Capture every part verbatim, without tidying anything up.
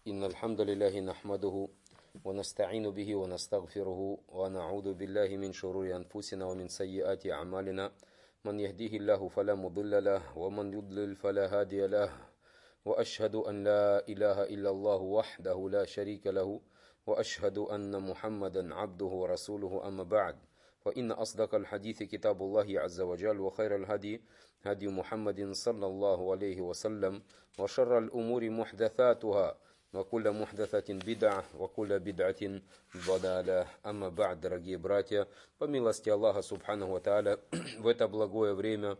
إن الحمد لله نحمده ونستعين به ونستغفره ونعوذ بالله من شرور أنفسنا ومن سيئات أعمالنا من يهديه الله فلا مضل له ومن يضلل فلا هادي له وأشهد أن لا إله إلا الله وحده لا شريك له وأشهد أن محمدا عبده ورسوله أما بعد فإن أصدق الحديث كتاب الله عز وجل وخير الهدي هدي محمد صلى الله عليه وسلم وشر الأمور محدثاتها وكل محدثة بدعة وكل بدعة ضلالة. Амма ба'д, дорогие братья, по милости Аллаха Субханаху ва Тааля, в это благое время,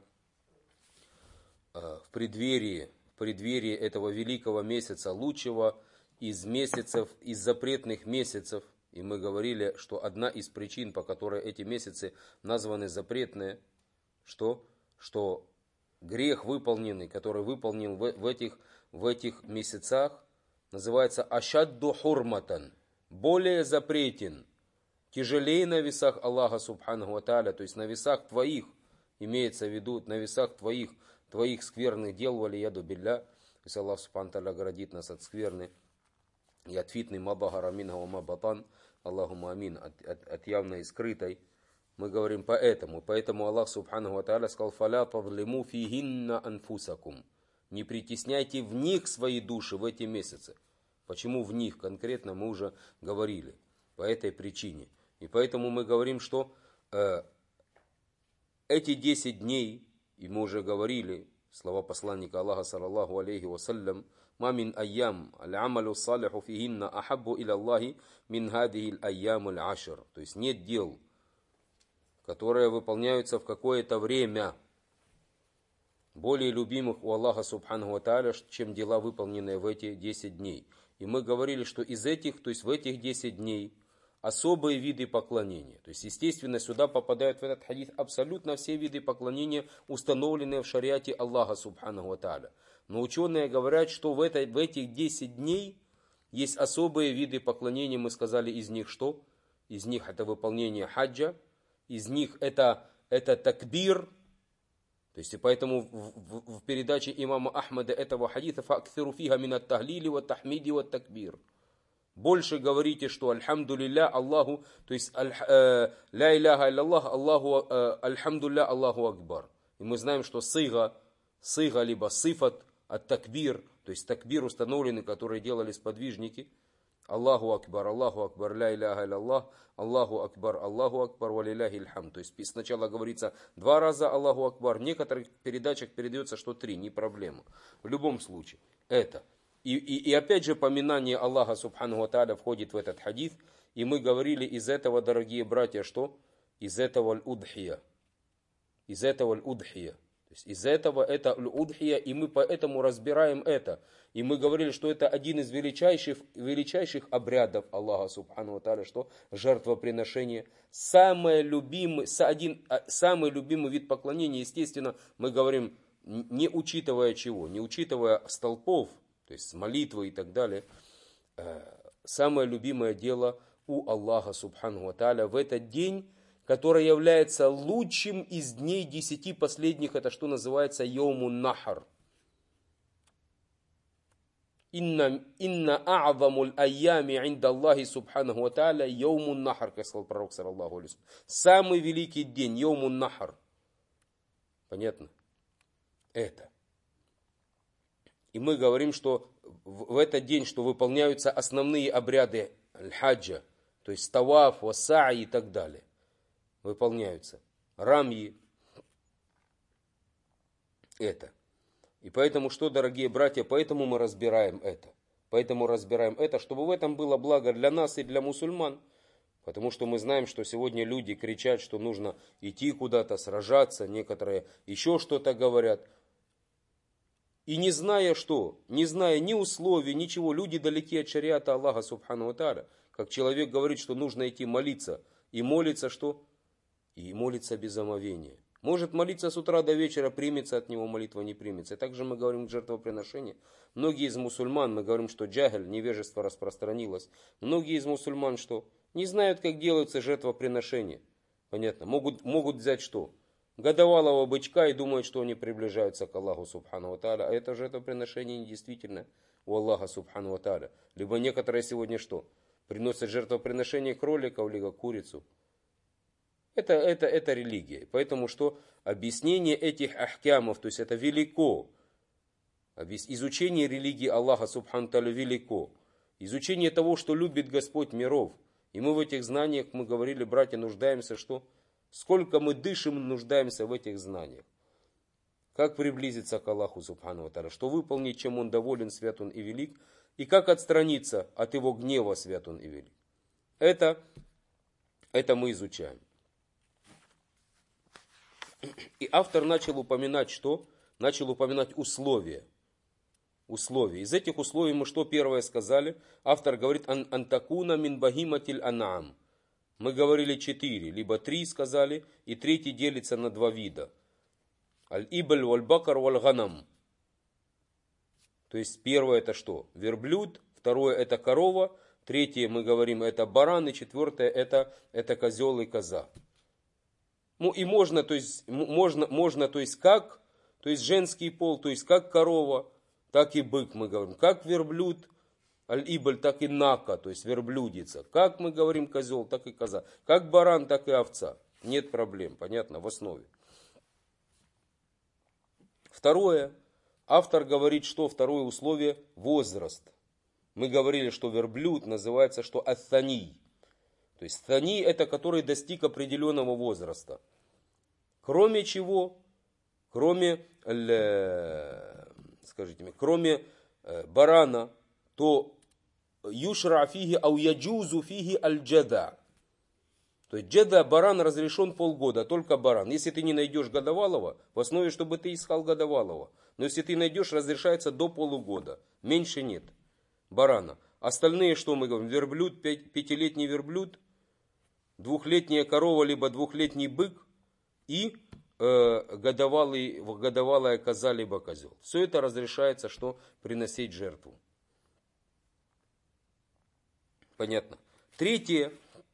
в преддверии, в преддверии этого великого месяца, лучшего из месяцев, из запретных месяцев, и мы говорили, что одна из причин, по которой эти месяцы названы запретные, что, что грех выполненный, который выполнен в, в, этих, в этих месяцах, называется ашадду хурматан, более запретен, тяжелее на весах Аллаха Субханаху ва Тааля, то есть на весах твоих, имеется в виду, на весах твоих, твоих скверных дел, валияду билля, то есть Аллах Субханаху ва Тааля оградит нас от скверны и от фитны мабахара минха ва мабатан, Аллахума амин, от, от, от явной и скрытой. Мы говорим поэтому, поэтому Аллах Субханаху ва Тааля сказал: «Фаля тавлиму фихинна анфусакум». Не притесняйте в них свои души в эти месяцы. Почему в них конкретно, мы уже говорили. По этой причине. И поэтому мы говорим, что э, эти десять дней, и мы уже говорили, слова посланника Аллаха, саллаллаху алейхи вассалям, «Ма мин айям, аль-амалю салиху фихинна ахаббу иля Аллахи мин хадихи аль-айям аль-ашр». То есть нет дел, которые выполняются в какое-то время, более любимых у Аллаха Субханаху ва Тааля, чем дела, выполненные в эти десять дней. И мы говорили, что из этих, то есть в этих десять дней, особые виды поклонения. То есть, естественно, сюда попадают в этот хадис абсолютно все виды поклонения, установленные в шариате Аллаха Субханаху ва Тааля. Но ученые говорят, что в, этой, в этих десять дней есть особые виды поклонения. Мы сказали, из них что? Из них это выполнение хаджа, из них это, это такбир. То есть, и поэтому в, в, в передаче имама Ахмада этого хадиса «Фа'ксиру фиха минат тахлили ва тахмиди ва такбир». Больше говорите, что «Альхамдулилля Аллаху», то есть э, «Ля иляха илляллах Аллаху, э, Альхамдулилля Аллаху Акбар». И мы знаем, что сыга, сыга либо сифат от такбир, то есть такбир установленный, который делали сподвижники, Аллаху Акбар, Аллаху Акбар, ля иляха илляллах, Аллаху Акбар, Аллаху Акбар, валиляхи льхам. То есть сначала говорится два раза Аллаху Акбар, в некоторых передачах передается, что три, не проблема. В любом случае, это. И, и, и опять же, поминание Аллаха Субханаху ва Тааля входит в этот хадис. И мы говорили из этого, дорогие братья, что? Из этого аль-удхия. Из этого аль-удхия. Из этого это аль-удхия, и мы поэтому разбираем это. И мы говорили, что это один из величайших, величайших обрядов Аллаха Субхану ва Тааля, что жертвоприношение. Самый любимый, один, самый любимый вид поклонения, естественно, мы говорим, не учитывая чего, не учитывая столпов, то есть молитвы и так далее. Самое любимое дело у Аллаха Субхану ва Тааля в этот день, который является лучшим из дней десяти последних, это что называется Йомун Нахар. Инна а'замуль айями инда Аллахи Субханаху ва Тааля Йомун Нахар, как сказал пророк, саллаллаху алейхи ва саллям. Самый великий день, Йомун Нахар. Понятно? Это. И мы говорим, что в этот день, что выполняются основные обряды аль-хаджа, то есть таваф, васа'i и так далее. Выполняются. Рамьи. Это. И поэтому что, дорогие братья, поэтому мы разбираем это. Поэтому разбираем это, чтобы в этом было благо для нас и для мусульман. Потому что мы знаем, что сегодня люди кричат, что нужно идти куда-то, сражаться. Некоторые еще что-то говорят. И не зная что, не зная ни условий, ничего, люди далеки от шариата Аллаха Субхану ва Тааля. Как человек говорит, что нужно идти молиться. И молится что? И молится без омовения. Может молиться с утра до вечера, примется от него молитва, не примется. И также мы говорим к жертвоприношению. Многие из мусульман, мы говорим, что джахаль, невежество распространилось. Многие из мусульман что? Не знают, как делаются жертвоприношения. Понятно? Могут, могут взять что? годовалого бычка и думают, что они приближаются к Аллаху Субхану ва Тааля. А это жертвоприношение недействительно. у Аллаха Субхану ва Тааля. Либо некоторые сегодня что? Приносят жертвоприношение кроликов, либо курицу. Это, это, это религия. Поэтому что? Объяснение этих ахкямов, то есть это велико. Изучение религии Аллаха Субхану ва Тааля велико. Изучение того, что любит Господь миров. И мы в этих знаниях, мы говорили, братья, нуждаемся что? Сколько мы дышим, нуждаемся в этих знаниях. Как приблизиться к Аллаху Субхану ва Тааля, что выполнить, чем Он доволен, свят Он и велик, и как отстраниться от Его гнева, свят Он и велик. Это, это мы изучаем. И автор начал упоминать что? Начал упоминать условия. Условия. Из этих условий мы что первое сказали? Автор говорит ан антакуна мин багиматиль ан'ам. Мы говорили четыре, либо три сказали, и третий делится на два вида. Аль-ибль валь-бакар валь-ганам. То есть первое это что? Верблюд, второе это корова, третье мы говорим это баран, и четвертое это, это козел и коза. Ну и можно, то есть, можно, можно, то есть как, то есть женский пол, то есть как корова, так и бык мы говорим, как верблюд, аль-ибль, так и нака, то есть верблюдица, как мы говорим козел, так и коза, как баран, так и овца. Нет проблем, понятно, в основе. Второе, автор говорит, что второе условие – возраст. Мы говорили, что верблюд называется, что ат-тани. То есть тани – это который достиг определенного возраста. Кроме чего, кроме, скажите мне, кроме барана, то юшра фиги ау яджузу фиги аль-джада. То есть джеда, баран разрешен полгода, только баран. Если ты не найдешь годовалого, в основе, чтобы ты искал годовалого. Но если ты найдешь, разрешается до полугода. Меньше нет. Барана. Остальные, что мы говорим? Верблюд, пятилетний верблюд, двухлетняя корова, либо двухлетний бык и э, годовалый, годовалая коза, либо козел. Все это разрешается, что приносить жертву. Понятно. Третье.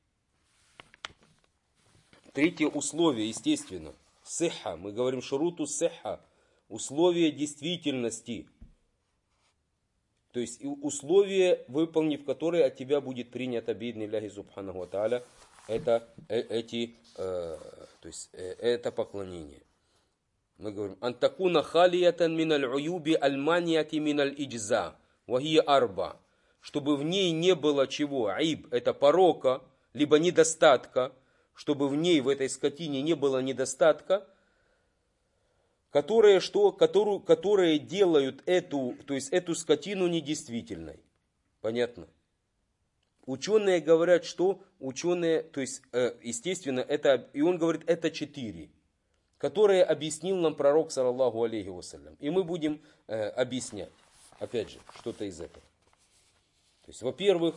Третье условие, естественно, сихха, мы говорим шуруту сихха, условие действительности. То есть условие, выполнив которое от тебя будет принято бидни Аллахи Субханаху ва Тааля, это, эти, э, то есть, э, это поклонение. Мы говорим, антакуна халиятан миналь уюби аль-манияти миналь иджза, вахия арба, чтобы в ней не было чего, аиб, это порока, либо недостатка, чтобы в ней, в этой скотине, не было недостатка, которые, что, которую, которые делают эту, то есть эту скотину недействительной. Понятно? Ученые говорят, что ученые, то есть, естественно, это, и он говорит, это четыре, которые объяснил нам пророк, саллаллаху алейхи вассалям. И мы будем э, объяснять, опять же, что-то из этого. То есть, во-первых,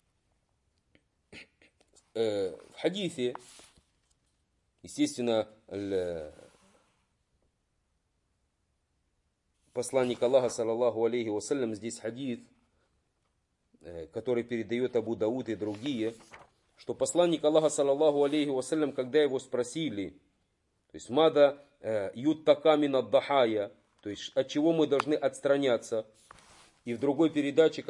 в хадисе, естественно, посланник Аллаха, саллаллаху алейхи вассалям, здесь хадис, который передает Абу Дауд и другие, что посланник Аллаха, саллаллаху алейхи вассалям, когда его спросили, то есть, мада юттака мин ад-дахая, то есть, от чего мы должны отстраняться, и в другой передаче,